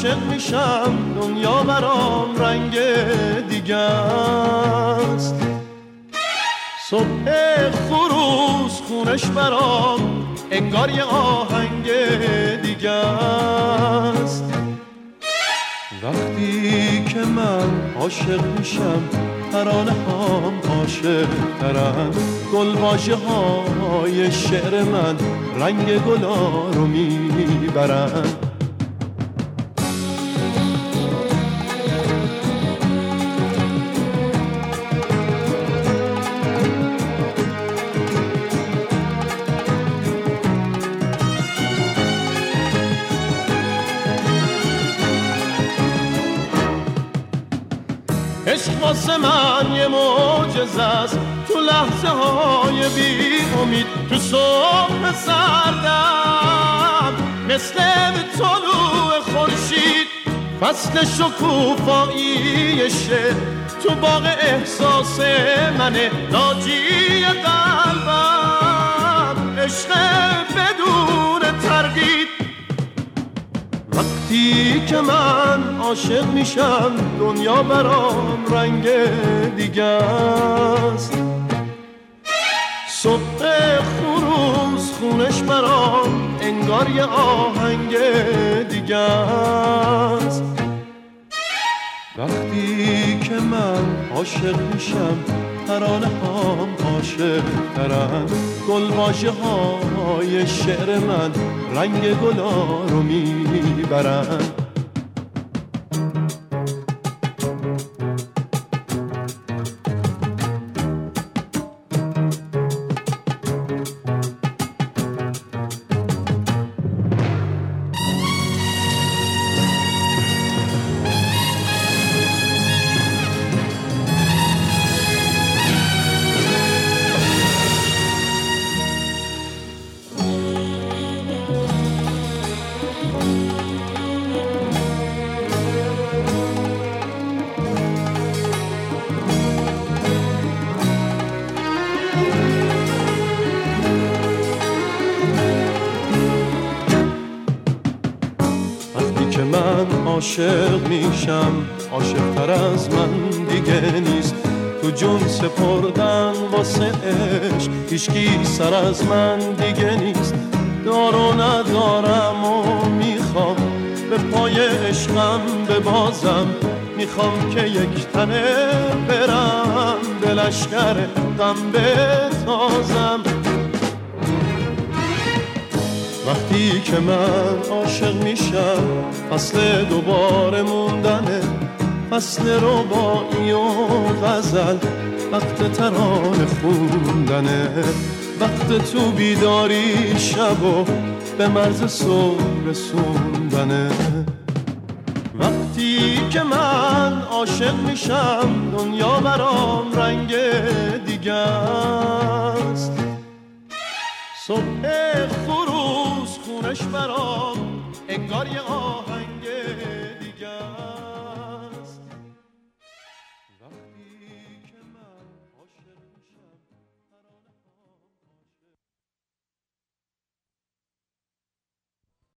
عاشق میشم دنیا برام رنگ دیگه است. صبح خروس خونش برام انگار یه آهنگ دیگه است. وقتی که من عاشق میشم ترانه هم عاشق ترن، گلواژه های شعر من رنگ گلا رو میبرن. عشق واسه من یه معجزه است، تو لحظه های بی امید، تو صبح سردم مثل طلوع خورشید، فصل شکوفاییشه تو باغ احساس منه، ناجی قلبم عشق بدون تردید. وقتی که من عاشق میشم دنیا برام رنگ دیگه است. صبح خروس خونش برام انگار یه آهنگ دیگه است. وقتی که من عاشق میشم ترانه هم عاشق ترن، گلواژه های شعر من رنگ گلا رو میبرن. عاشق میشم عاشق‌تر از من دیگه نیست، تو جون سپردن واسه عشق هیچکی سر از من دیگه نیست. دار و ندارم و میخوام به پای عشقم ببازم، میخوام که یک تنه برم به لشکر غم بتازم. وقتی که من عاشق میشم فصل دوباره موندنه، فصل رباعی و غزل، وقت ترانه خوندنه، وقت تو بیداری شب و به مرز صبح رسوندنه. وقتی که من عاشق میشم دنیا برام رنگ دیگه است. صبح خروس خونش برام انگار یه